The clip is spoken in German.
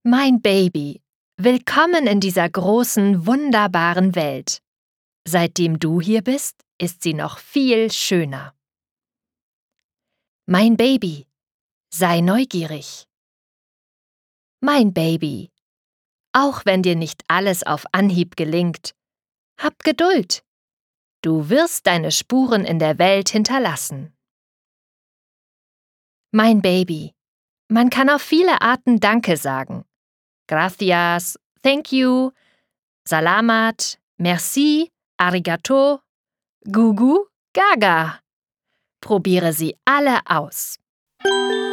Mein Baby, willkommen in dieser großen, wunderbaren Welt. Seitdem du hier bist, ist sie noch viel schöner. Mein Baby, sei neugierig. Mein Baby, auch wenn dir nicht alles auf Anhieb gelingt, hab Geduld. Du wirst deine Spuren in der Welt hinterlassen. Mein Baby, man kann auf viele Arten Danke sagen. Gracias, thank you, Salamat, merci, arigato, Gugu, Gaga. Probiere sie alle aus.